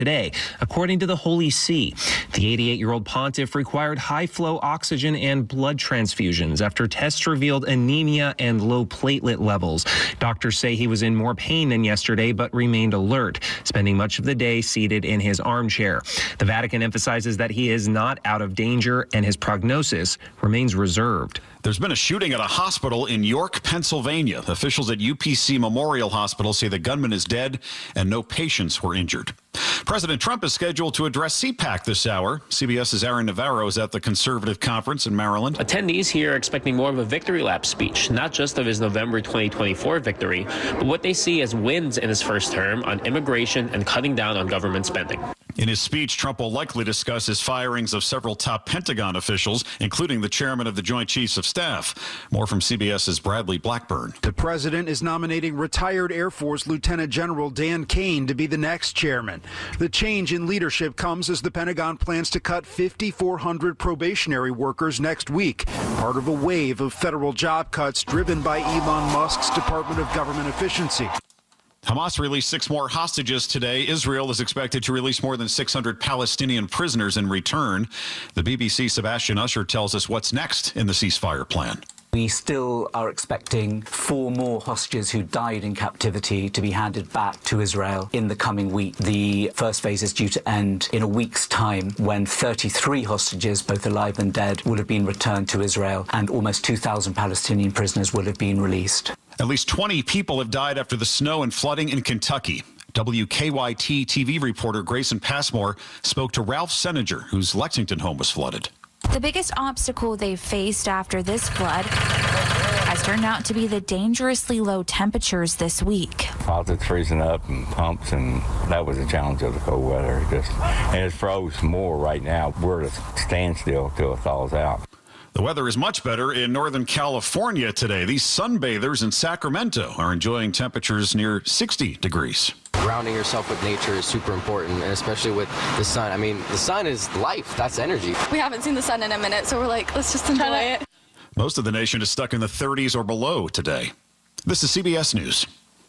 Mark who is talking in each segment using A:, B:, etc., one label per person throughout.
A: today, according to the Holy See. The 88-year-old pontiff required high-flow oxygen and blood transfusions after tests revealed anemia and low platelet levels. Doctors say he was in more pain than yesterday, but remained alert, spending much of the day seated in his armchair. The Vatican emphasizes that he is not out of danger and his prognosis remains reserved.
B: There's been a shooting at a hospital in York, Pennsylvania. Officials at UPC Memorial Hospital say the gunman is dead and no patients were injured. President Trump is scheduled to address CPAC this hour. CBS's Aaron Navarro is at the conservative conference in Maryland.
C: Attendees here are expecting more of a victory lap speech, not just of his November 2024 victory, but what they see as wins in his first term on immigration and cutting down on government spending.
B: In his speech, Trump will likely discuss his firings of several top Pentagon officials, including the chairman of the Joint Chiefs of Staff. More from CBS's Bradley Blackburn.
D: The president is nominating retired Air Force Lieutenant General Dan Kane to be the next chairman. The change in leadership comes as the Pentagon plans to cut 5,400 probationary workers next week, part of a wave of federal job cuts driven by Elon Musk's Department of Government Efficiency.
B: Hamas released 6 more hostages today. Israel is expected to release more than 600 Palestinian prisoners in return. The BBC's Sebastian Usher tells us what's next in the ceasefire plan.
E: We still are expecting 4 more hostages who died in captivity to be handed back to Israel in the coming week. The first phase is due to end in a week's time, when 33 hostages, both alive and dead, will have been returned to Israel, and almost 2,000 Palestinian prisoners will have been released.
B: At least 20 people have died after the snow and flooding in Kentucky. WKYT TV reporter Grayson Passmore spoke to Ralph Seninger, whose Lexington home was flooded.
F: The biggest obstacle they've faced after this flood has turned out to be the dangerously low temperatures this week.
G: Faucets freezing up and pumps, and that was a challenge of the cold weather. And it froze more right now. We're at a standstill till it thaws out.
B: The weather is much better in Northern California today. These sunbathers in Sacramento are enjoying temperatures near 60 degrees.
H: Grounding yourself with nature is super important, and especially with the sun. I mean, the sun is life. That's energy.
I: We haven't seen the sun in a minute, so we're like, let's just enjoy it.
B: Most of the nation is stuck in the 30s or below today. This is CBS News.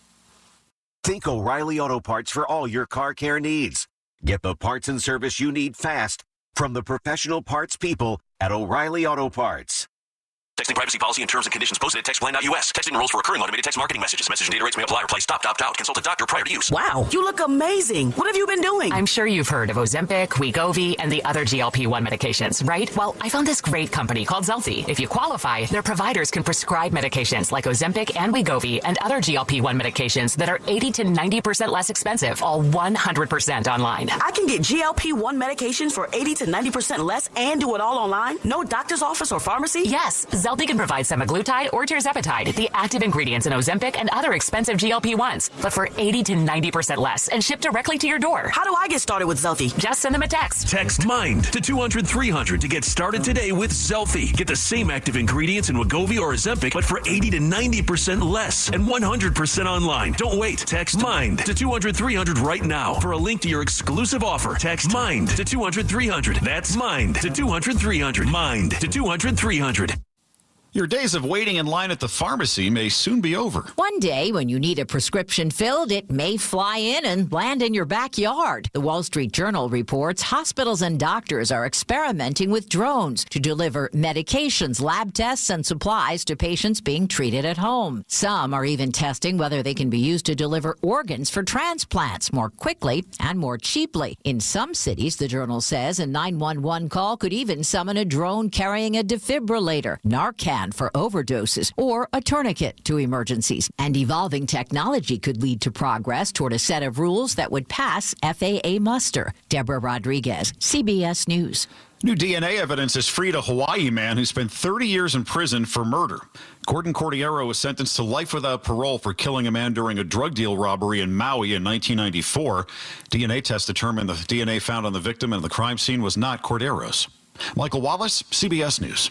J: Think O'Reilly Auto Parts for all your car care needs. Get the parts and service you need fast from the professional parts people at O'Reilly Auto Parts.
K: Texting privacy policy and terms and conditions posted at textplan.us. Texting enrolls for recurring automated text marketing messages. Message and data rates may apply. Reply stop, opt out. Consult a doctor prior to use.
L: Wow, you look amazing. What have you been doing?
M: I'm sure you've heard of Ozempic, Wegovy, and the other GLP-1 medications, right? Well, I found this great company called Zelfie. If you qualify, their providers can prescribe medications like Ozempic and Wegovy and other GLP-1 medications that are 80 to 90% less expensive, all 100% online.
L: I can get GLP-1 medications for 80 to 90% less and do it all online? No doctor's office or pharmacy?
M: Yes, Zelfie can provide semaglutide or tirzepatide, the active ingredients in Ozempic and other expensive GLP-1s, but for 80 to 90% less and shipped directly to your door.
L: How do I get started with Zelfie?
M: Just send them a text.
N: Text MIND to 200-300 to get started today with Zelfie. Get the same active ingredients in Wegovy or Ozempic, but for 80 to 90% less and 100% online. Don't wait. Text MIND to 200-300 right now for a link to your exclusive offer. Text MIND to 200-300. That's MIND to 200-300. MIND to 200-300.
B: Your days of waiting in line at the pharmacy may soon be over.
O: One day, when you need a prescription filled, it may fly in and land in your backyard. The Wall Street Journal reports hospitals and doctors are experimenting with drones to deliver medications, lab tests, and supplies to patients being treated at home. Some are even testing whether they can be used to deliver organs for transplants more quickly and more cheaply. In some cities, the Journal says, a 911 call could even summon a drone carrying a defibrillator, Narcan for overdoses, or a tourniquet to emergencies. And evolving technology could lead to progress toward a set of rules that would pass FAA muster. Deborah Rodriguez, CBS News.
B: New DNA evidence has freed a Hawaii man who spent 30 years in prison for murder. Gordon Cordiero was sentenced to life without parole for killing a man during a drug deal robbery in Maui in 1994. DNA tests determined the DNA found on the victim and the crime scene was not Cordiero's. Michael Wallace, CBS News.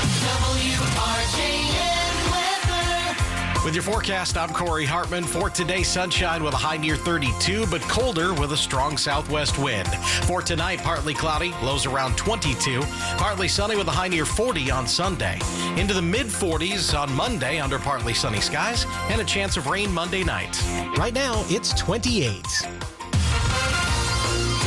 P: With your forecast, I'm Corey Hartman. For today, sunshine with a high near 32, but colder with a strong southwest wind. For tonight, partly cloudy, lows around 22. Partly sunny with a high near 40 on Sunday. Into the mid-40s on Monday under partly sunny skies, and a chance of rain Monday night. Right now, it's 28.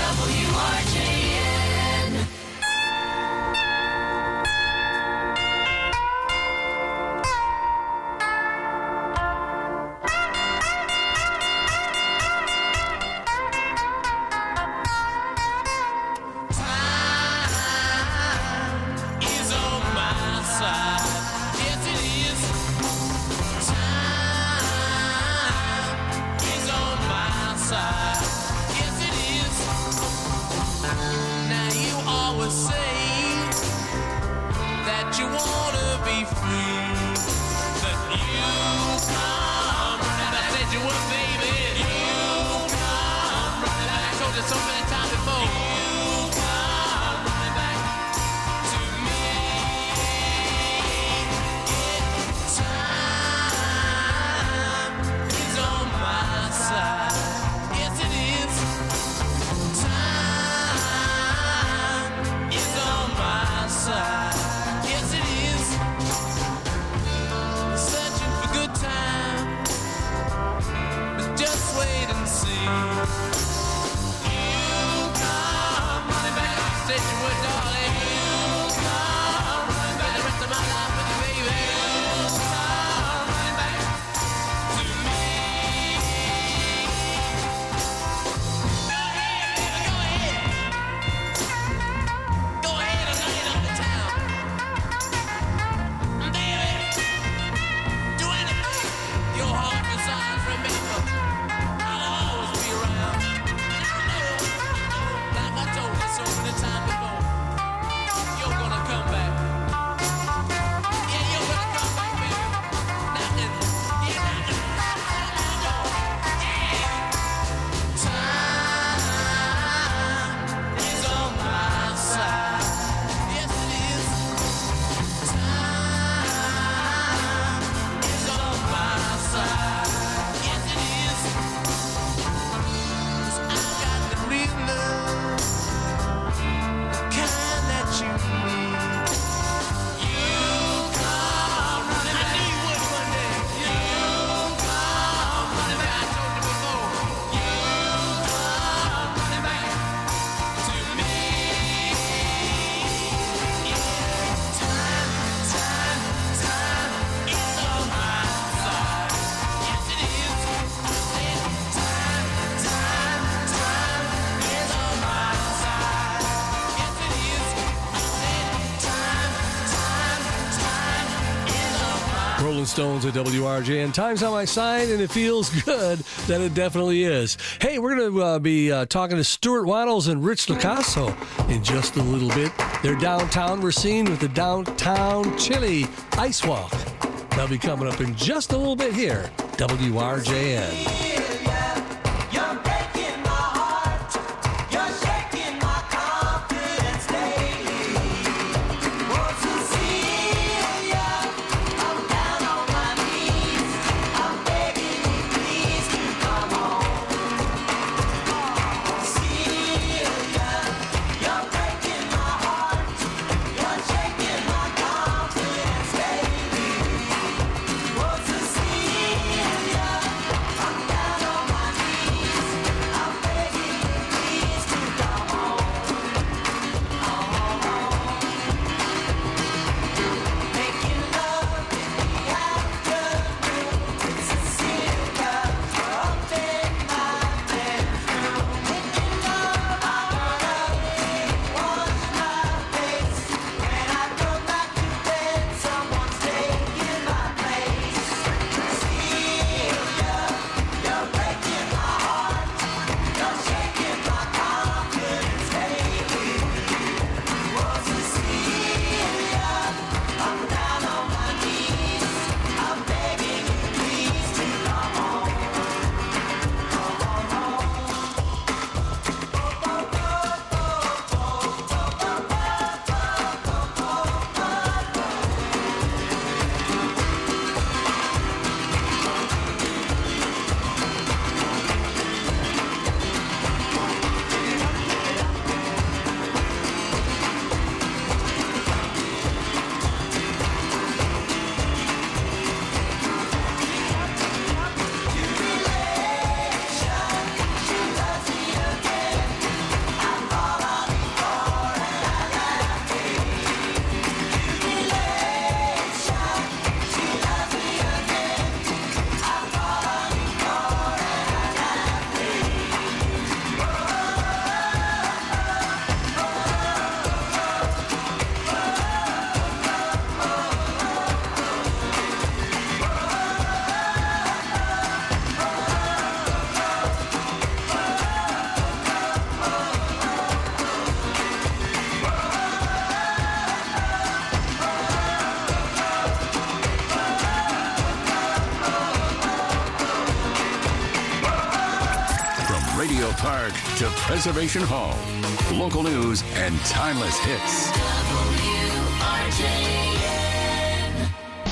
Q: always say that you wanna be free. That you come running back. I said you would, baby. You come running back. I told you so many times before. You come running back to me. Time is on my side. Yes, it is. Time is on my side. Yes, it is. Searching for good time, but just wait and see. You come running back. I said you would, darling. You come running back. The rest of my life with you, baby. You come running back to me. Go ahead, baby, go ahead. Go ahead and lay it on the town. Baby, do anything your heart desires. Remember, I'll always be around. Like I told you so many times before, you're gonna come back. Yeah, you're gonna come back, baby. Knocking, yeah, knocking. Time is on my side. Yes, it is. Time is on my side. Yes, it is. 'Cause I got the real love, the kind that you need. You come running back. I knew you would one day. You come running back. I told you before. You come running back to me. Yeah. Time is on my side. Yes, it is. I said time is on my side. Yes, it is. I said time is on my
R: Rolling Stones at WRJN. Time's on my side, and it feels good that it definitely is. Hey, we're going to be talking to Stuart Waddles and Rich Lacasso in just a little bit. They're downtown. We're seeing with the Downtown Chili Ice Walk. That'll be coming up in just a little bit here. WRJN.
Q: You're breaking my heart. You're shaking my confidence daily. Want to see ya? I'm down on my knees. I'm begging you, please come home. See ya? You're breaking my heart. You're shaking my confidence daily. Want to see ya? I'm down
S: Park to Preservation Hall. Local news and timeless hits.
Q: WRJN.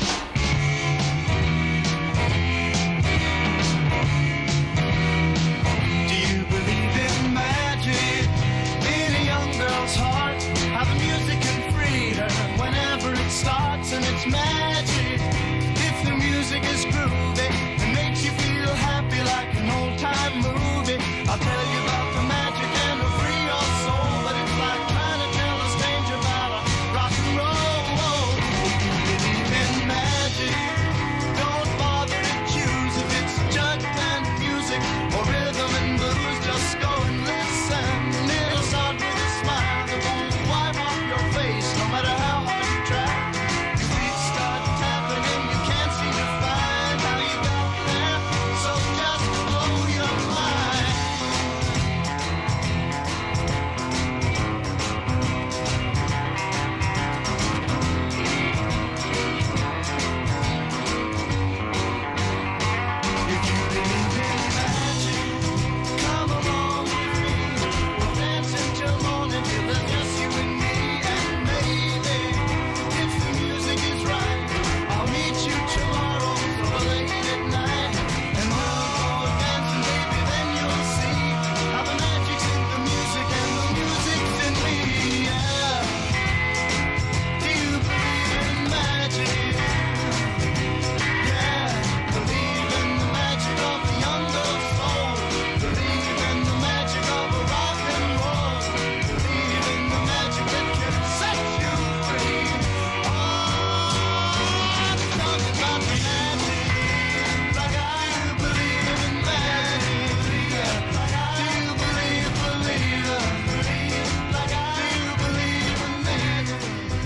Q: Do you believe in magic in a young girl's heart? How the music can free her whenever it starts, and it's magic. If the music is groovy and makes you feel happy like an old-time movie, I'll tell you about the magic and it'll free your soul. But it's like trying to tell a stranger about a rock and roll. If you believe in magic, don't bother to choose if it's jug band music or rhythm and blues. Just go and listen. It'll start with a smile that won't wipe off your face, no matter how hard you try. Your feet start tapping and you can't seem to find how you got there. So just blow your mind. If you believe in magic, come along with me. We'll dance until morning till it's just you and me. And maybe, if the music is right, I'll meet you tomorrow so late at night. And we'll go dancing, baby, then you'll see how the magic's in the music and the music's in me. Yeah. Do you believe in magic? Yeah. Believe in the magic of the young girl's soul. Believe in the magic of a rock and roll. Believe in the magic that can set you free. Oh, I'm talking about magic. Like I believe in magic. Do you believe? Like I do believe in magic.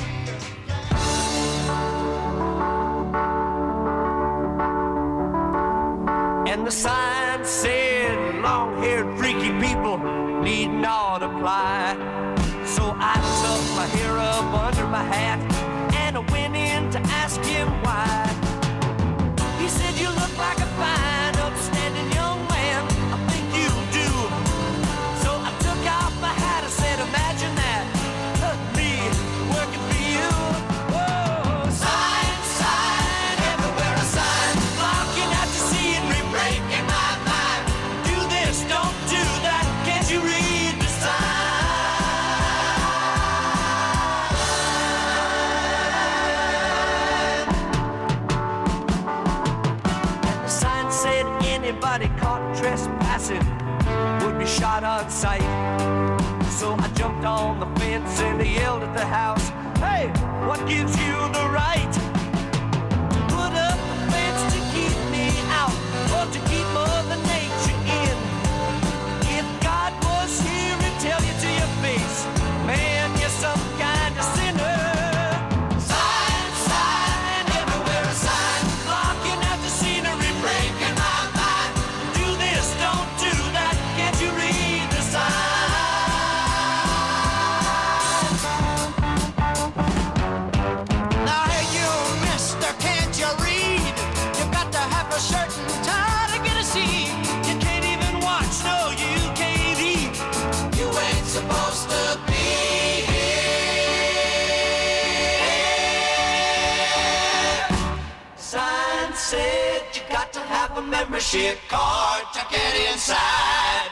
T: And the sign said, long-haired freaky people need not apply. So I tucked my hair up under my hat and I went in to ask him why. He said, you look like a fine, upstanding young man. I think you do. So I took off my hat and said, imagine that, me working for you. Whoa, sign, sign, everywhere a sign, blocking out the scenery, breaking my mind. Do this, don't do that, can't you read the sign? The sign said anybody caught trespassing would be shot on sight. So I jumped on the fence and I yelled at the house, hey, what gives you the right to put up a fence to keep me out or to keep Mother Nature in? If God was here and tell you to your face, man, you're some kind of sinner. Sign, sign, everywhere a sign, blocking out the scenery, breaking my mind. Do this, don't do that, can't you read the sign? Now hey you, mister, can't you read? You got to have a shirt and tie to get a seat. You can't even watch, no, you can't eat. You ain't supposed to be here. Sign said you got to have a membership card to get inside.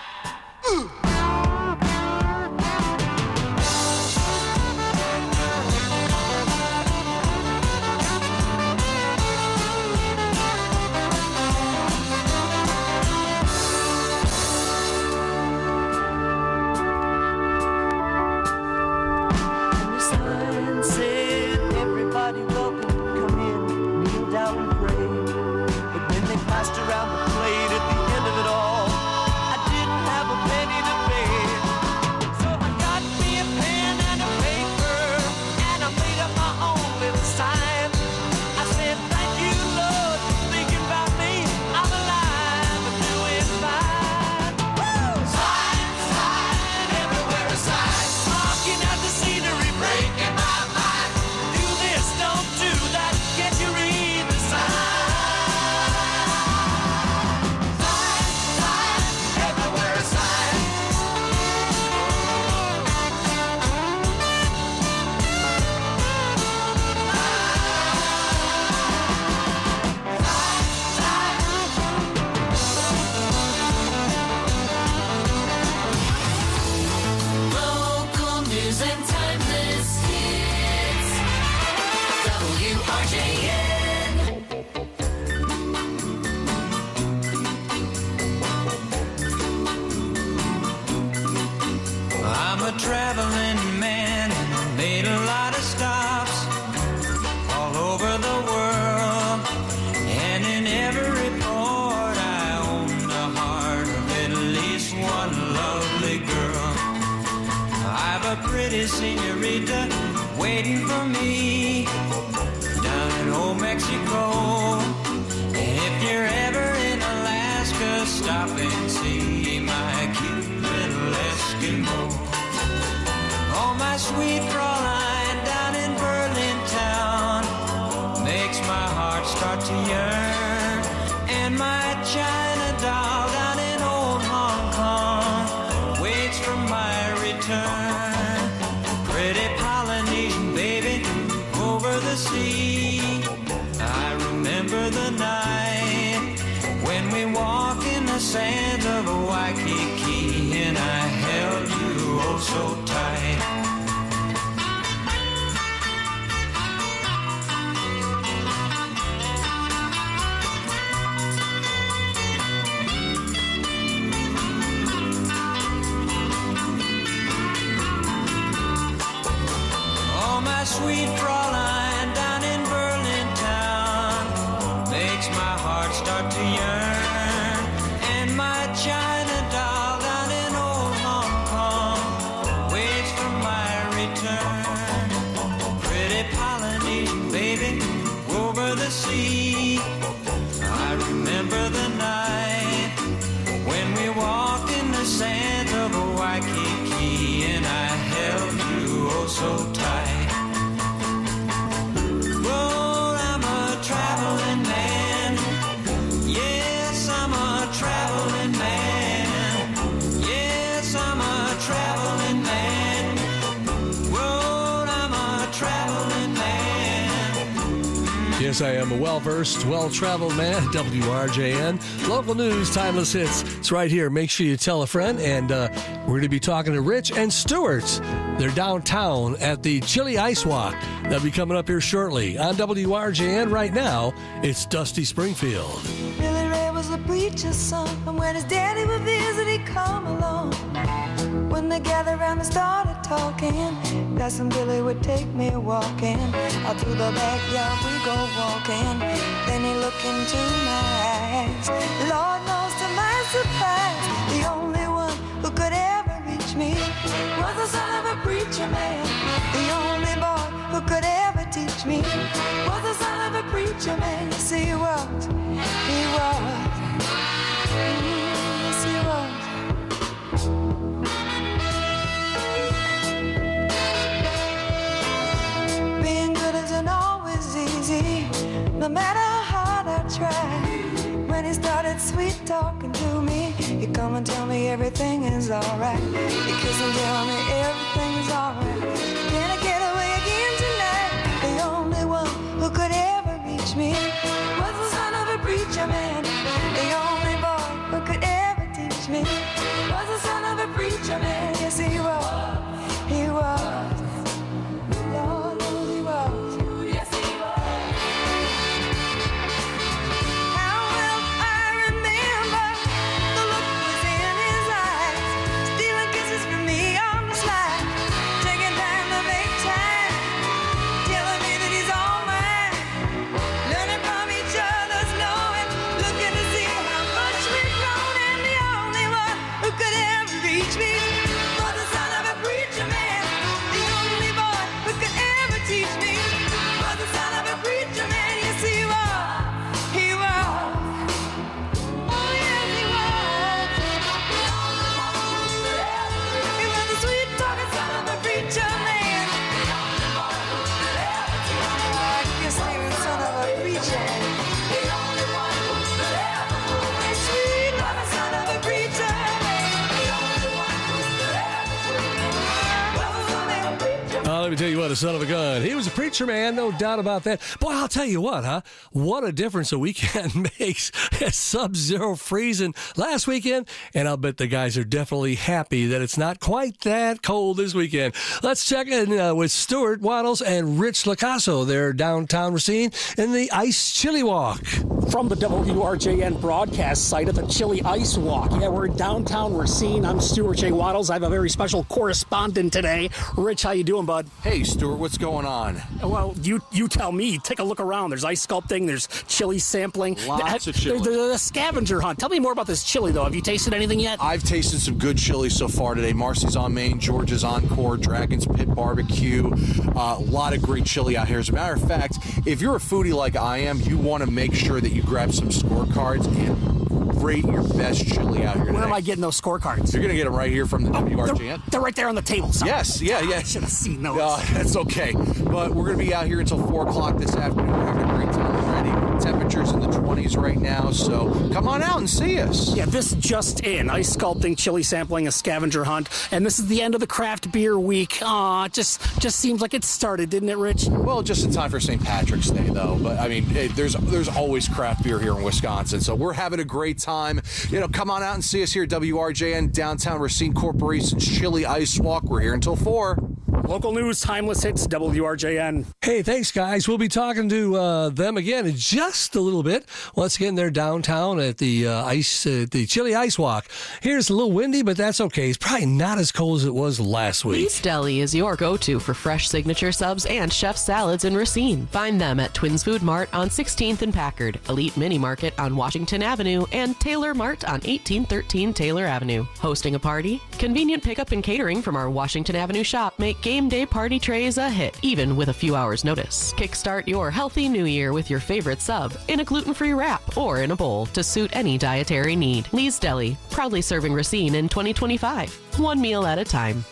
T: Sign said everybody welcome, come in, kneel down and pray. But when they passed around the plate at the end of it all, I
Q: news and timeless hits. WRJN.
T: I'm a traveling man and made a lot of stops all over the world, and in every port I owned the heart of at least one lovely girl. I've a pretty senorita waiting for me down in old Mexico. And if you're ever in Alaska, stop and see my cute little Eskimo. Oh, my sweet Fraulein down in Berlin town makes my heart start to yearn. And my China doll down in old Hong Kong waits for my return. Pretty Polynesian baby over the sea, I remember the night when we walked in the sands of Waikiki, and I held you oh so tight. Oh, my sweet Fraulein down in Berlin town makes my heart start to yearn. And my China doll down in old Hong Kong waits for my return. Pretty Polynesian baby over the sea, I remember the night when we walked in the sands of Waikiki, and I held you oh so tight. Well, I'm a traveling man. Yes, I'm a traveling man. Yes, I'm a traveling man. Well, I'm a traveling man.
R: Yes, I am a well-versed, well-traveled man. WRJN. Local news, timeless hits. It's right here. Make sure you tell a friend. And we're going to be talking to Rich and Stuart. They're downtown at the Chili Ice Walk. That'll be coming up here shortly. On WRJN right now, it's Dusty Springfield.
U: Billy Ray was a preacher's son, and when his daddy would visit, he'd come along. When they gathered around and started talking, Cousin Billy would take me walking. Out through the backyard we go walking. Then he looked into my eyes. Lord knows to my surprise, the only one who could ever reach me was the son of a preacher man. The only boy who could ever teach me was the son of a preacher man. Yes, he was. He was. Yes, he was. Being good isn't always easy, no matter how hard I try. When he started sweet talking to me, he'd come and tell me everything is alright. He'd kiss and tell me everything is alright. Can I get away again tonight? The only one who could ever reach me was the son of a preacher man. The only boy who could ever teach me was the son of a preacher man. Yes, he was. He was. Lord knows he was. Yes, he was. How well I remember the look was in his eyes, stealing kisses from me. I
R: me tell you what, a son of a gun. He was a preacher man, no doubt about that. Boy, I'll tell you what, huh? What a difference a weekend makes. Sub-zero freezing last weekend, and I'll bet the guys are definitely happy that it's not quite that cold this weekend. Let's check in with Stuart Waddles and Rich Lacasso. They're downtown Racine in the Ice Chili Walk.
A: From the WRJN broadcast site at the Chili Ice Walk. Yeah, we're in downtown Racine. I'm Stuart J. Waddles. I have a very special correspondent today. Rich, how you doing, bud?
V: Hey, Stuart, what's going on?
A: Well, you tell me. Take a look around. There's ice sculpting. There's chili sampling.
V: Lots of chili.
A: There's a scavenger hunt. Tell me more about this chili, though. Have you tasted anything yet?
V: I've tasted some good chili so far today. Marcy's on Main, George's Encore, Dragon's Pit Barbecue. A lot of great chili out here. As a matter of fact, if you're a foodie like I am, you want to make sure that you grab some scorecards and rate your best chili out here today.
A: Where am I getting those scorecards?
V: You're going to get them right here from the WRJN.
A: They're right there on the table. Sorry.
V: Yes, yeah.
A: I should have seen those.
V: That's okay. But we're going to be out here until 4 o'clock this afternoon. We're having a great time already. Temperatures in the 20s right now, so come on out and see us.
A: Yeah, this just in. Ice sculpting, chili sampling, a scavenger hunt, and this is the end of the craft beer week. Aw, it just seems like it started, didn't it, Rich?
V: Well, just in time for St. Patrick's Day, though. But, I mean, there's always craft beer here in Wisconsin, so we're having a great time. Come on out and see us here at WRJN, downtown Racine Corporation's Chili Ice Walk. We're here until 4.
A: Local news, timeless hits, WRJN.
R: Hey, thanks, guys. We'll be talking to them again in just a little bit. Once again, they're downtown at the the Chili Ice Walk. Here's a little windy, but that's okay. It's probably not as cold as it was last week.
W: Lee's Deli is your go-to for fresh signature subs and chef salads in Racine. Find them at Twins Food Mart on 16th and Packard, Elite Mini Market on Washington Avenue, and Taylor Mart on 1813 Taylor Avenue. Hosting a party? Convenient pickup and catering from our Washington Avenue shop make game day party trays a hit, even with a few hours' notice. Kickstart your healthy new year with your favorite sub in a gluten-free wrap or in a bowl to suit any dietary need. Lee's Deli, proudly serving Racine in 2025. One meal at a time.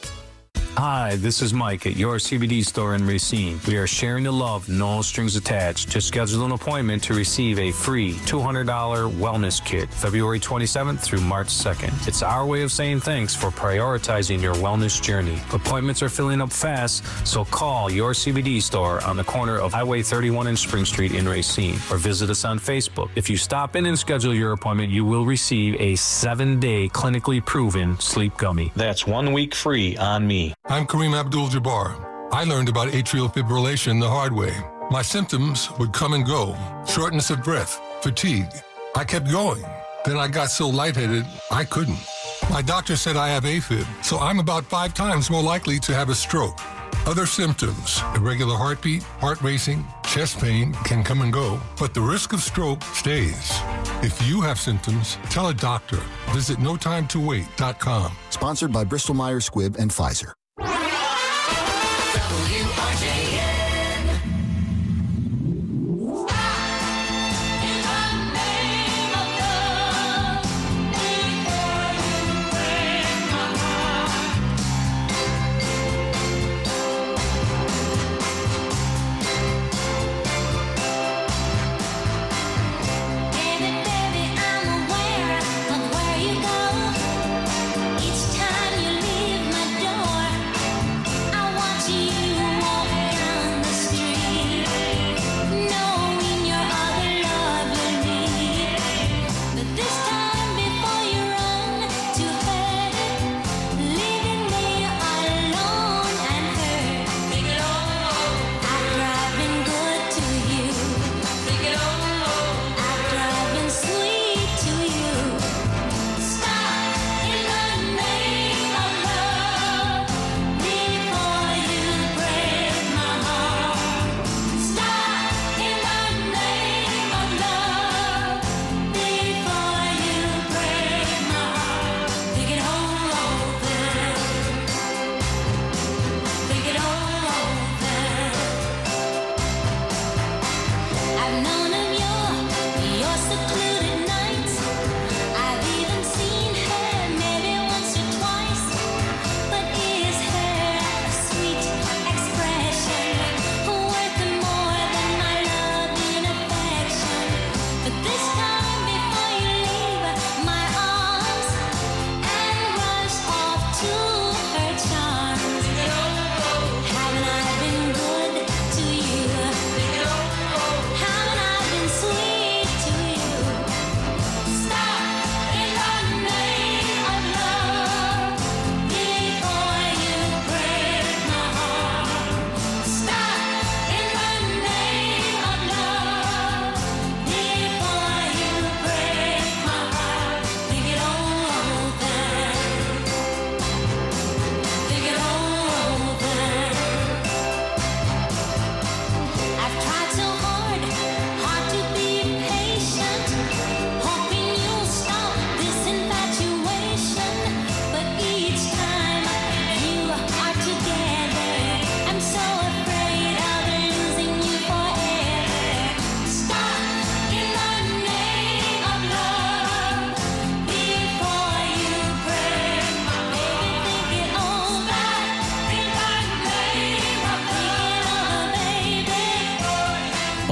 X: Hi, this is Mike at your CBD store in Racine. We are sharing the love, no strings attached. Just schedule an appointment to receive a free $200 wellness kit, February 27th through March 2nd. It's our way of saying thanks for prioritizing your wellness journey. Appointments are filling up fast, so call your CBD store on the corner of Highway 31 and Spring Street in Racine, or visit us on Facebook. If you stop in and schedule your appointment, you will receive a 7-day clinically proven sleep gummy. That's 1 week free on me.
Y: I'm Kareem Abdul-Jabbar. I learned about atrial fibrillation the hard way. My symptoms would come and go. Shortness of breath, fatigue. I kept going. Then I got so lightheaded, I couldn't. My doctor said I have AFib, so I'm about 5 times more likely to have a stroke. Other symptoms, irregular heartbeat, heart racing, chest pain can come and go, but the risk of stroke stays. If you have symptoms, tell a doctor. Visit notimetowait.com.
Z: Sponsored by Bristol-Myers Squibb and Pfizer.
Q: Each time you leave my door, I watch you walk down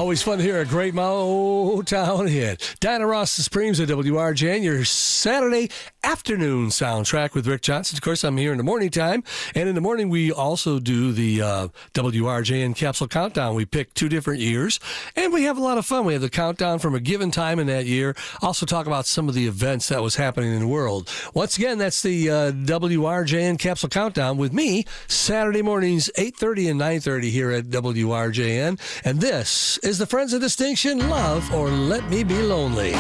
R: Always fun to hear a great Motown hit. Diana Ross Supremes at WRJN, your Saturday afternoon soundtrack with Rick Johnson. Of course, I'm here in the morning time. And in the morning, we also do the WRJN Capsule Countdown. We pick 2 different years, and we have a lot of fun. We have the countdown from a given time in that year. Also talk about some of the events that was happening in the world. Once again, that's the WRJN Capsule Countdown with me, Saturday mornings, 8:30 and 9:30 here at WRJN. And this is the Friends of Distinction, Love or Let Me Be Lonely.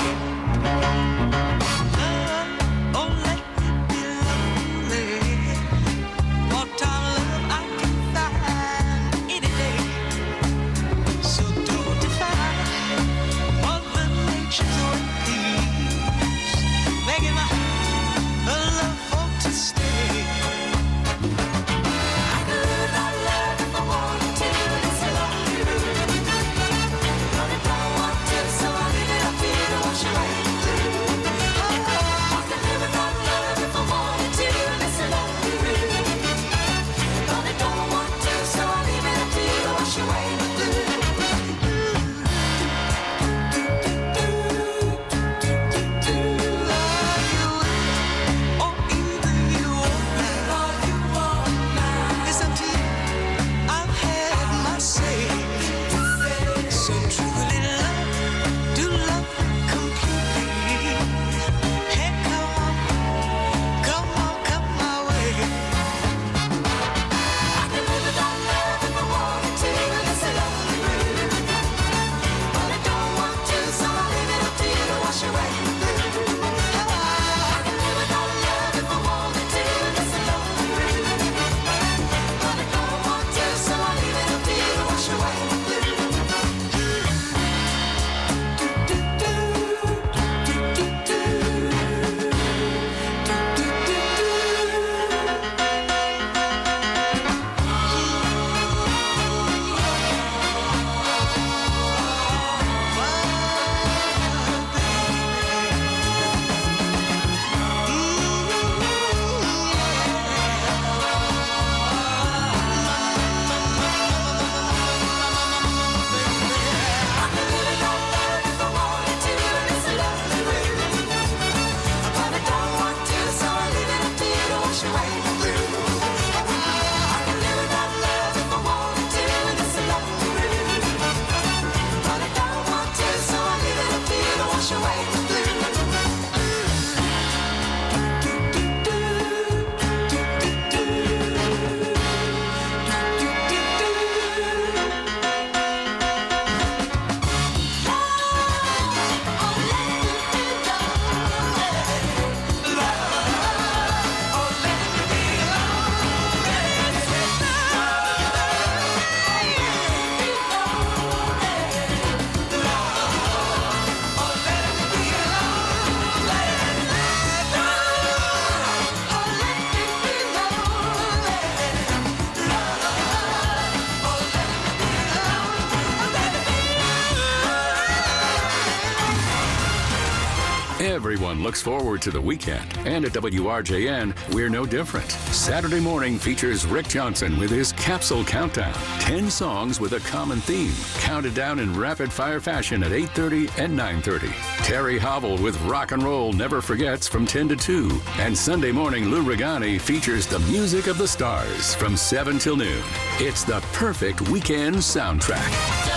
S: Everyone looks forward to the weekend, and at WRJN, we're no different. Saturday morning features Rick Johnson with his Capsule Countdown. 10 songs with a common theme, counted down in rapid-fire fashion at 8:30 and 9:30. Terry Hobble with Rock and Roll Never Forgets from 10 to 2. And Sunday morning, Lou Regani features the music of the stars from 7 till noon. It's the perfect weekend soundtrack.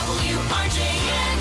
Q: WRJN.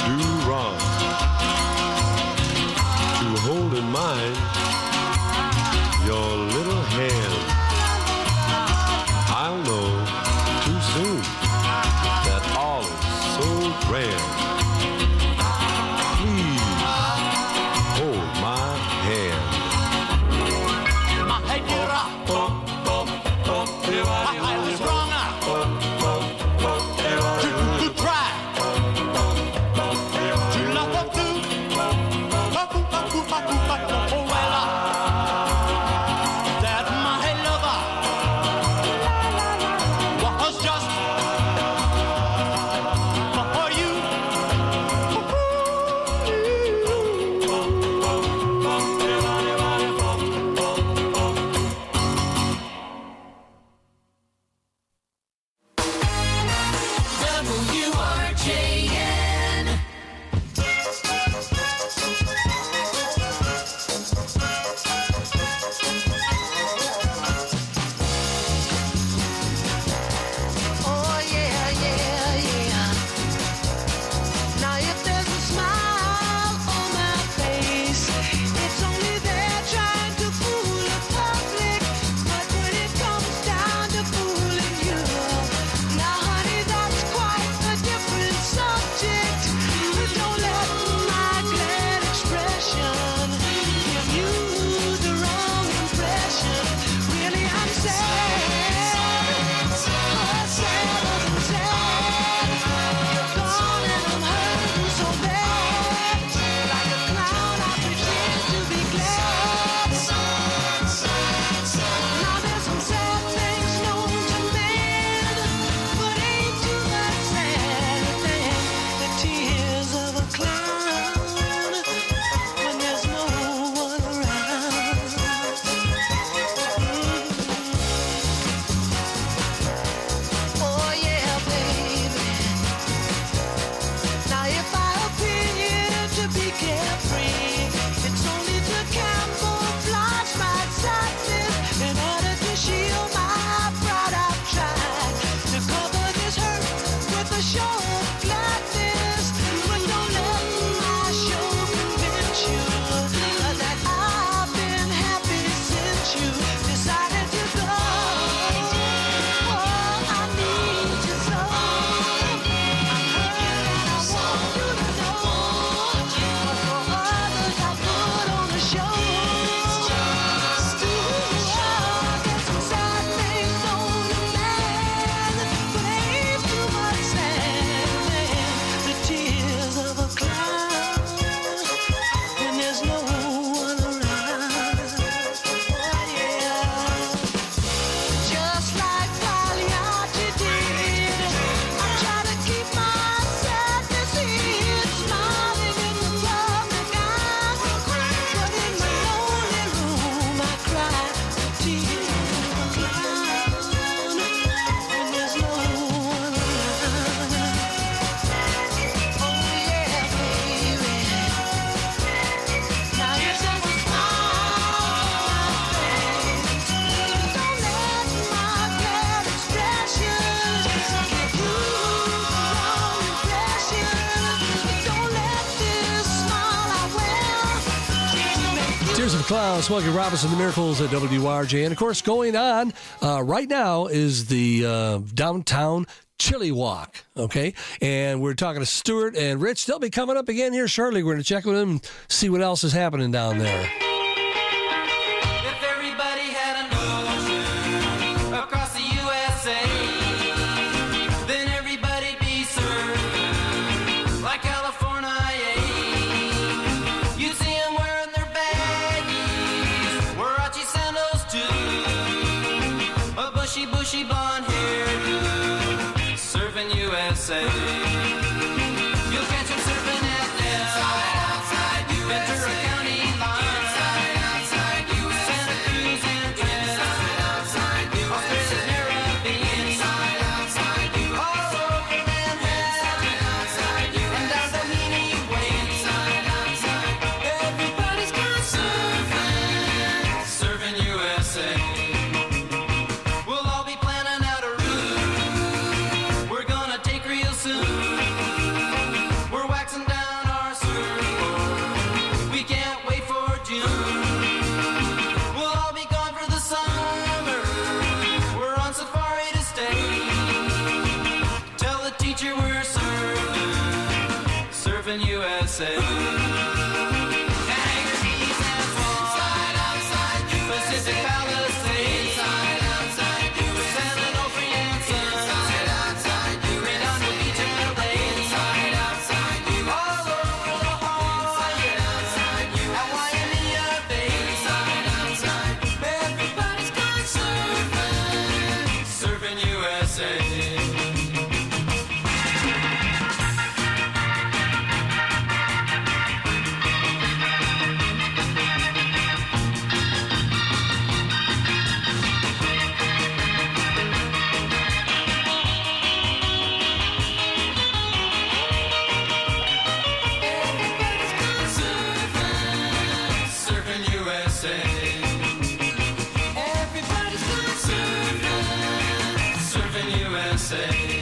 C: do wrong, to hold in mind your little hand. I'll know too soon that all is so grand. Please hold my hand.
Q: My head get up. My head is wrong now. To try. To love the blue. Oh, well, that my head lover was just for you. WRJN.
T: Oh yeah, yeah, yeah. Now if there's a smile on my face, it's only there trying to fool the public. But when it comes down to fooling you, now honey, that's quite a different subject. Don't let my glad expression give you the wrong impression. Really, I'm sad. Oh yeah, baby. Now if I appear to be carefree, it's only to camouflage my sadness. In order to shield my pride, I've tried to cover this hurt with a show of gladness. But don't let my show convince you that I've been happy since you decided to go. Oh, I need you so. I'm hurt and I want you to know. But for others I put on a show. I get some sad things on the man, but ain't too much sadness. The tears of a clown when there's no one around. Oh yeah. Just like Pagliacci did, I try to keep my sadness hid, smiling in the public eyes. But in my lonely room, I cry the tears of a clown when there's no one around. Oh yeah, baby. Now if there's a smile on my face, don't let my glad expression give you the wrong impression. Don't let this smile I wear
R: Tears of a Clown, Smokey Robinson, the Miracles at WRJ. And of course, going on right now is the downtown Chili Walk. Okay. And we're talking to Stuart and Rich. They'll be coming up again here shortly. We're going to check with them and see what else is happening down there.
Q: If everybody had a notion across the USA, then everybody'd be served like California. You'd see them wearing their baggies, Warachi sandals too, a bushy blonde hairdo, surfing USA. You'll catch them surfing at Del Ventura County line, Santa Cruz and Trent, Australia's Caribbean, all over Manhattan, and down Doheny Way. Everybody's gone surfing USA. We'll all be planning out a route we're gonna take real soon. Surfing USA. Kangaroos and swans. Inside, outside, Pacific Palisades. Inside, outside, sailing over Yanson. Inside, outside, Redondo Beach and LA. Inside, outside, all over the Hawaii. Inside, at Waimea Bay. Inside, outside, everybody's gone surfing. Surfing USA. Surfing USA. Everybody's gone surfing. Surfing USA.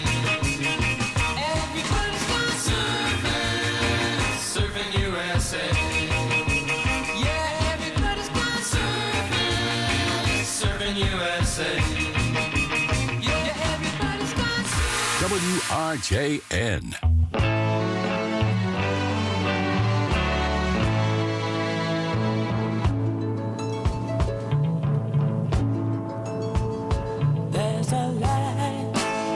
Q: Everybody's gone surfing. Surfing USA. Yeah, everybody's gone surfing. Surfing USA. Yeah, everybody's gone surfing.
S: WRJN.
U: There's a light,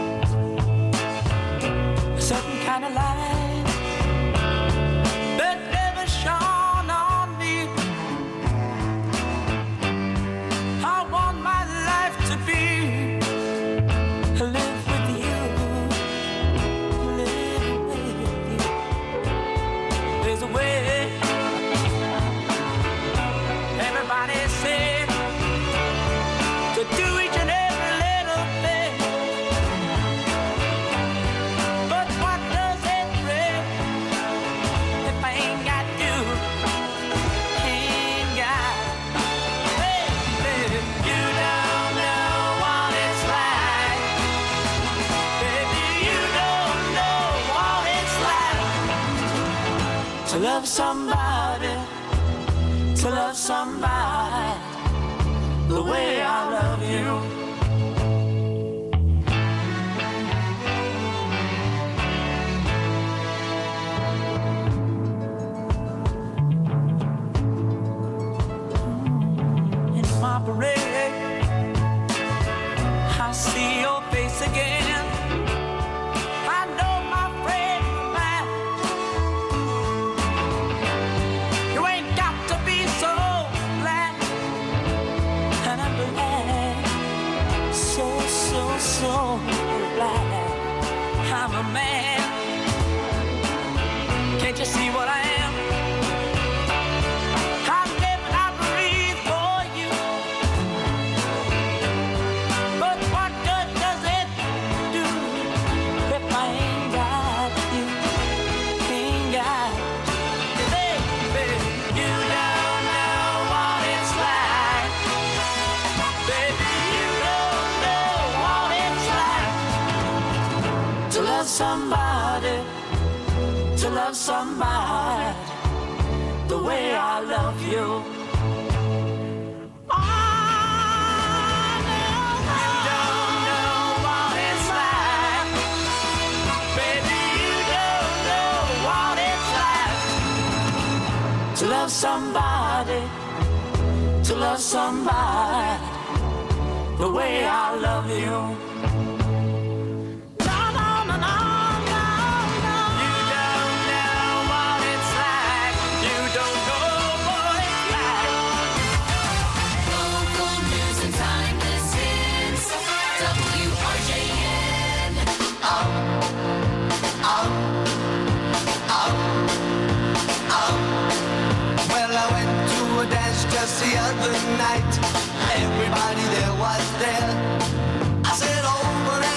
U: a certain kind of light that never shone on me. I want my life to be live with you, live with you. There's a way. Everybody said to do each and every little thing. But what does it bring if I ain't got you? Ain't got, baby, you don't know what it's like. Baby, you don't know what it's like to love somebody, to love somebody the way I love you. In my parade, I see your face again. I know my friend man, you ain't got to be so glad. And I'm glad, so glad I'm a man. Can't you see what I am? I live and I breathe for you. But what good does it do if I ain't got you? Ain't got you. Baby, you don't know what it's like. Baby, you don't know what it's like to love somebody, to love somebody the way I love you. To love somebody, to love somebody the way I love you. No, no, no, no, no, no. You don't know what it's like. You don't know what it's like.
Q: Local news and timeless hits. WRJN. Oh, oh, oh, oh.
D: Well, I went to a dance just the other night. Everybody there was there. I said over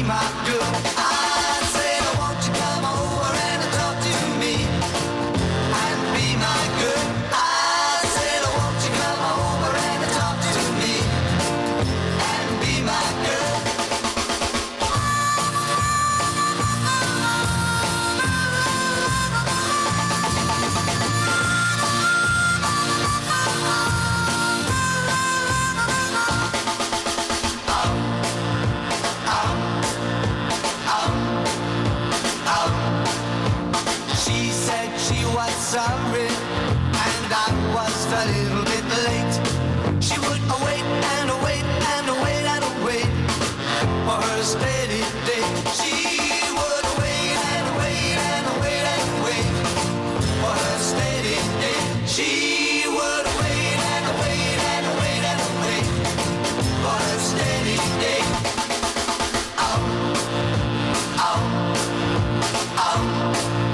D: my girl. I said, won't you come over and talk to me and be my girl? I said, won't you come over and talk to me and be my girl? She said she was sorry, and I was a little bit late. She would wait and wait and wait and wait for her steady day. She would wait and wait and wait and wait for her steady day. She would wait and wait and wait and wait for her steady day. Oh, oh, oh.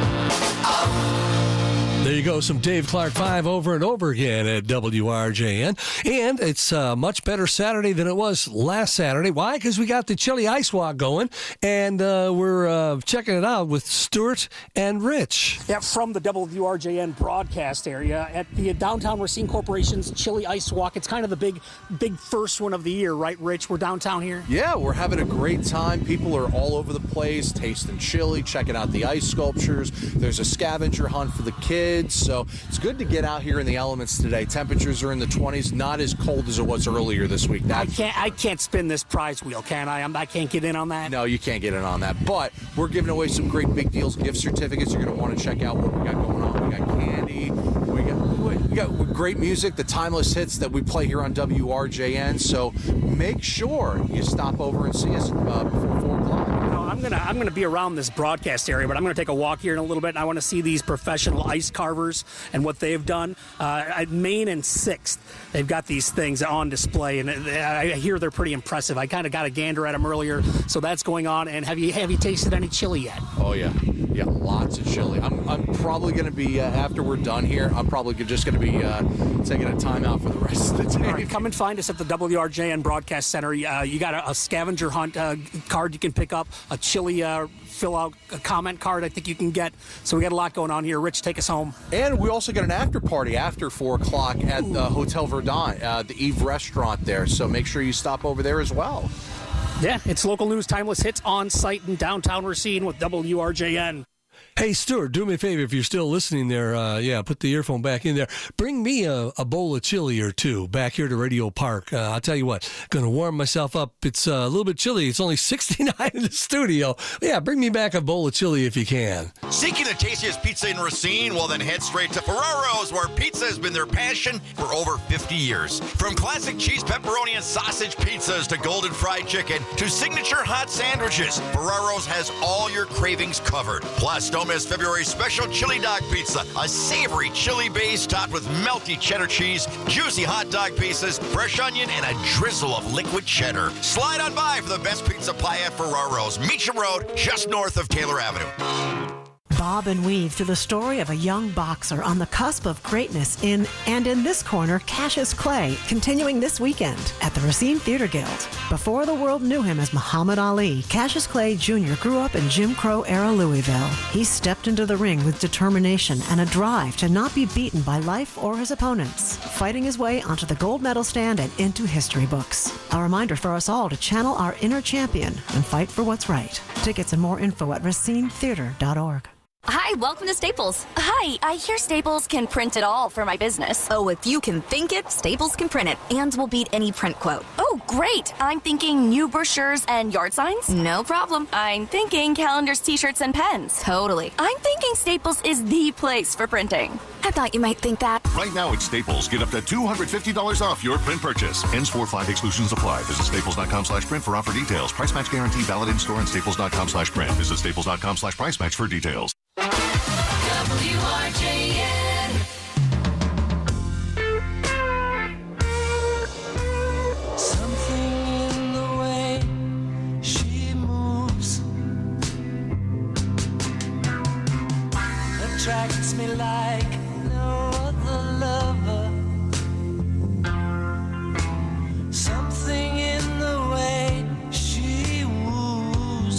R: There you go, some Dave Clark 5 over and over again at WRJN. And it's a much better Saturday than it was last Saturday. Why? Because we got the Chili Ice Walk going, and we're checking it out with Stuart and Rich.
A: Yeah, from the WRJN broadcast area at the Downtown Racine Corporation's Chili Ice Walk. It's kind of the big first one of the year, right, Rich? We're downtown here.
V: Yeah, we're having a great time. People are all over the place, tasting chili, checking out the ice sculptures. There's a scavenger hunt for the kids. So it's good to get out here in the elements today. Temperatures are in the 20s, not as cold as it was earlier this week.
A: I can't spin this prize wheel, can I? I can't get in on that.
V: No, you can't get in on that. But we're giving away some great big deals, gift certificates. You're going to want to check out what we got going on. We got candy. We got great music, the timeless hits that we play here on WRJN. So make sure you stop over and see us before 4 o'clock.
A: I'm gonna be around this broadcast area, but I'm gonna take a walk here in a little bit, and I want to see these professional ice carvers and what they've done. At Main and 6th, they've got these things on display, and I hear they're pretty impressive. I kind of got a gander at them earlier, so that's going on. And have you tasted any chili yet?
V: Oh yeah, lots of chili. I'm probably gonna be after we're done here. I'm probably just gonna be taking a time out for the rest of the day.
A: All right, come and find us at the WRJN Broadcast Center. You got a scavenger hunt card you can pick up, a chili fill out a comment card I think you can get. So we got a lot going on here. Rich, take us home.
V: And we also got an after party after 4 o'clock at the Hotel Verdun, the Eve restaurant there. So make sure you stop over there as well.
A: Yeah, it's local news, timeless hits on site in downtown Racine with WRJN.
R: Hey, Stuart, do me a favor if you're still listening there. Put the earphone back in there. Bring me a bowl of chili or two back here to Radio Park. I'll tell you what, going to warm myself up. It's a little bit chilly. It's only 69 in the studio. Yeah, bring me back a bowl of chili if you can.
E: Seeking the tastiest pizza in Racine? Well, then head straight to Ferraro's, where pizza has been their passion for over 50 years. From classic cheese, pepperoni, and sausage pizzas to golden fried chicken to signature hot sandwiches, Ferraro's has all your cravings covered. Plus, don't miss February's special chili dog pizza, a savory chili base topped with melty cheddar cheese, juicy hot dog pieces, fresh onion, and a drizzle of liquid cheddar. Slide on by for the best pizza pie at Ferraro's, Meacham Road, just north of Taylor Avenue.
F: Bob and weave through the story of a young boxer on the cusp of greatness in this corner, Cassius Clay, continuing this weekend at the Racine Theater Guild. Before the world knew him as Muhammad Ali, Cassius Clay Jr. grew up in Jim Crow-era Louisville. He stepped into the ring with determination and a drive to not be beaten by life or his opponents, fighting his way onto the gold medal stand and into history books. A reminder for us all to channel our inner champion and fight for what's right. Tickets and more info at racinetheater.org.
G: Hi, welcome to Staples. Hi, I hear Staples can print it all for my business.
H: Oh, if you can think it, Staples can print it, and will beat any print quote.
G: Oh, great. I'm thinking new brochures and yard signs.
H: No problem.
G: I'm thinking calendars, t-shirts, and pens.
H: Totally.
G: I'm thinking Staples is the place for printing.
H: I thought you might think that.
I: Right now at Staples, get up to $250 off your print purchase. Ends 4/5 exclusions apply. Visit staples.com/print for offer details. Price match guarantee valid in store and staples.com/print. Visit staples.com/price match for details.
Q: WRJN. Something in the way she moves attracts me like no other lover. Something in the way she woos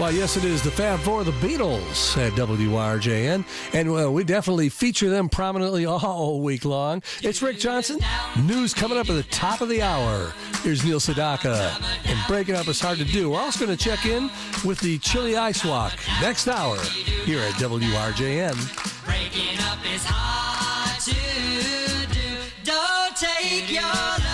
R: Why, yes, it is the Fab Four, the Beatles at WRJN. And we definitely feature them prominently all week long. It's Rick Johnson. News coming up at the top of the hour. Here's Neil Sedaka. And breaking up is hard to do. We're also going to check in with the Chili Ice Walk next hour here at WRJN.
D: Breaking up is hard to do. Don't take your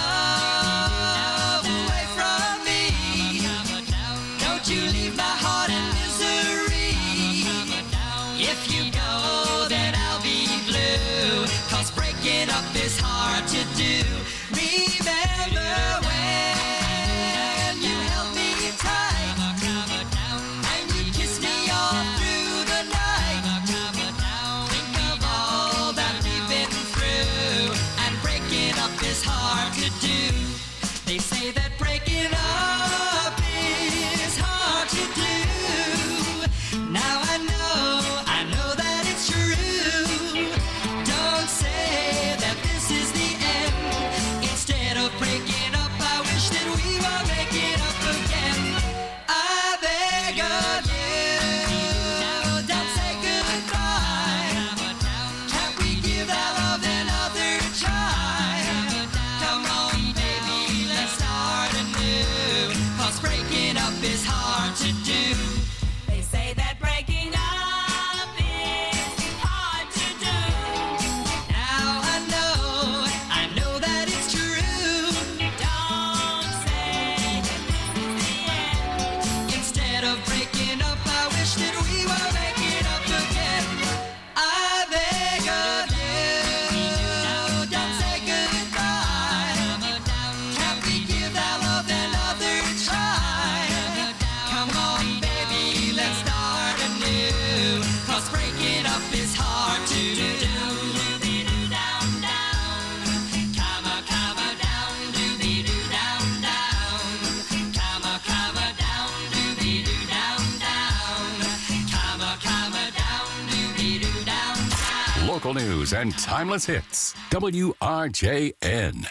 D: love away from me. Don't you leave my heart in misery. If you go, then I'll be blue. 'Cause breaking up is hard to do. Remember when you held me tight and you kissed me all through the night. Think of all that we've been through, and breaking up is hard to do. They say that breaking up is hard to do. Now I know that it's true. Don't say that this is the end. Instead of breaking up, I wish that we were making up again. I beg of you, don't say goodbye. Can't we give our love another try? Come on, baby, let's start anew. 'Cause breaking up is hard to do. They say that breaking up is hard to do. Now I know that it's true. Don't say that this is the end. Instead of breaking up, I wish that we were making up again. I beg of you, don't say goodbye. Can't we give our love another try? Come on, baby, let's start anew. 'Cause breaking up is hard to do. Down, down. Come a down, doobie-doo, down, down. Come a down, doobie-doo, down, down. Come a down, doobie-doo, down, down.
S: Local news and timeless hits. WRJN.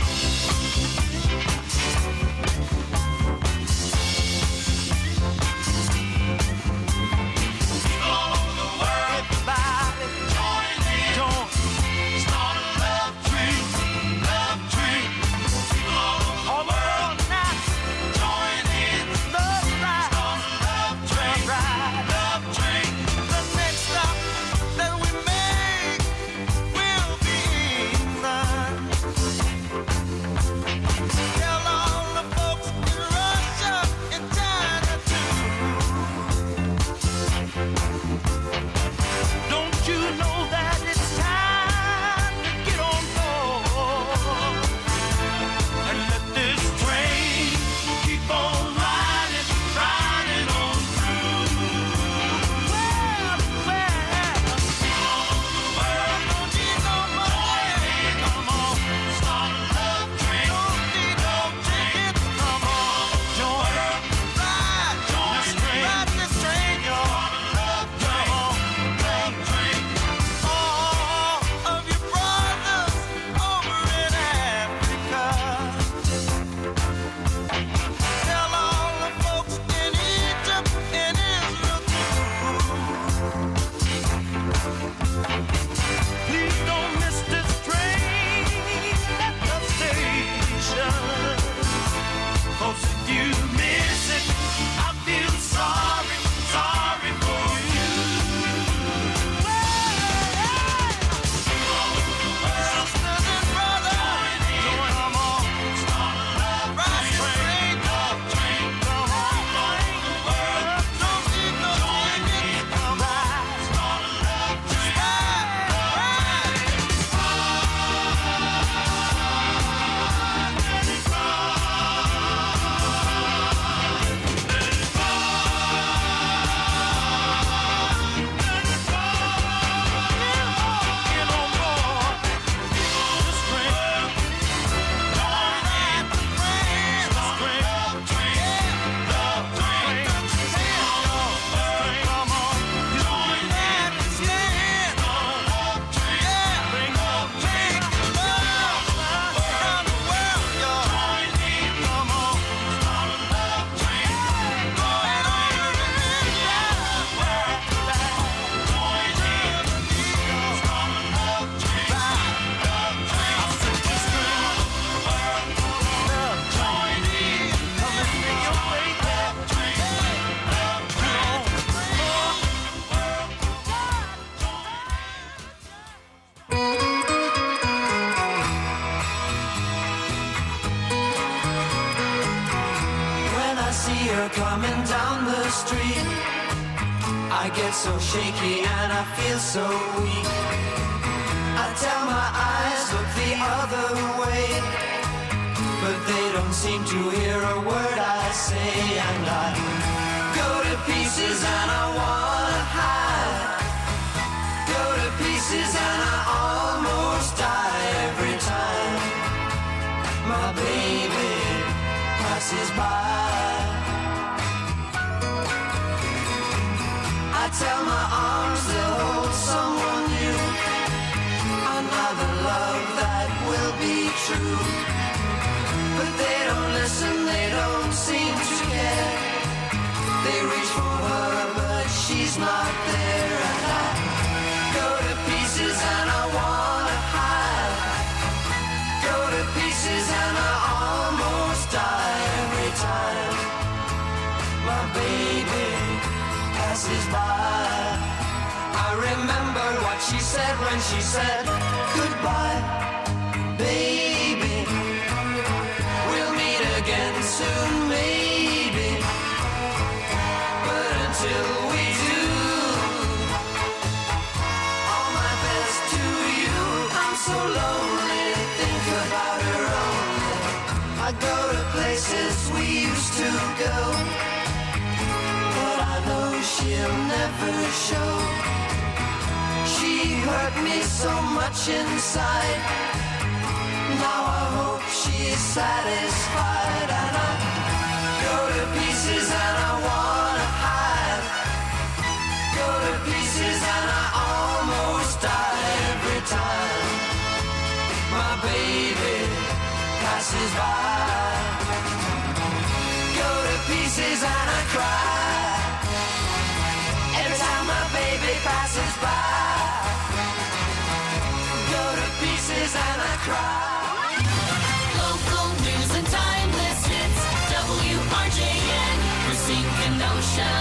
D: Everybody join in. Start a love train. People all over the world now. Join in. Love ride. Start a love train. Love train. The next stop that we make will be England. I get so shaky and I feel so weak. I tell my eyes, look the other way, but they don't seem to hear a word I say. And I go to pieces and I wanna hide. Go to pieces and I almost die every time my baby passes by. I tell my arms they'll hold someone new, another love that will be true. But they don't listen, they don't seem to care. They reach for her, but she's not there. And I go to pieces and I wanna hide. Go to pieces and I almost die every time my baby passes by. I remember what she said when she said goodbye, baby. We'll meet again soon, maybe. But until we do, all my best to you. I'm so lonely, think about her only. I go to places we used to go, but I know she'll never show. She hurt me so much inside. Now I hope she's satisfied. And I go to pieces and I wanna hide. Go to pieces and I almost die every time my baby passes by. Go to pieces and I cry every time my baby passes by. Go to pieces and I cry.
J: Local news and timeless hits. WRJN, Racine, Kenosha.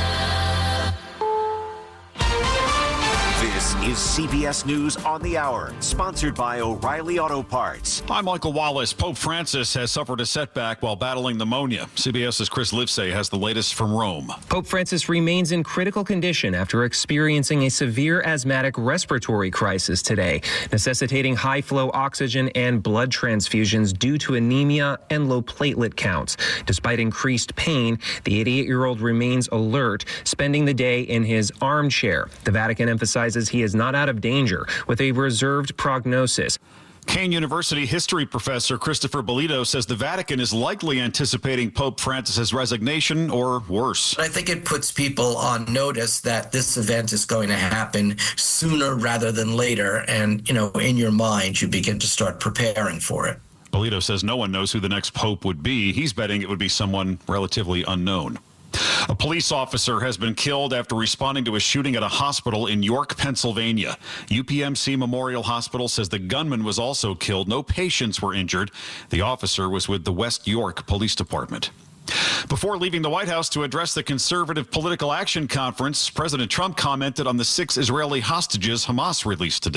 K: This is CBS News on the Hour, sponsored by O'Reilly Auto Parts.
B: I'm Michael Wallace. Pope Francis has suffered a setback while battling pneumonia. CBS's Chris Livesay has the latest from Rome.
L: Pope Francis remains in critical condition after experiencing a severe asthmatic respiratory crisis today, necessitating high-flow oxygen and blood transfusions due to anemia and low platelet counts. Despite increased pain, the 88-year-old remains alert, spending the day in his armchair. The Vatican emphasizes he is not out of danger, with a reserved prognosis.
B: Kean University history professor Christopher Bolito says the Vatican is likely anticipating Pope Francis's resignation or worse.
M: I think it puts people on notice that this event is going to happen sooner rather than later. And, in your mind, you begin to start preparing for it.
B: Bolito says no one knows who the next pope would be. He's betting it would be someone relatively unknown. A police officer has been killed after responding to a shooting at a hospital in York, Pennsylvania. UPMC Memorial Hospital says the gunman was also killed. No patients were injured. The officer was with the West York Police Department. Before leaving the White House to address the Conservative Political Action Conference, President Trump commented on the 6 Israeli hostages Hamas released today.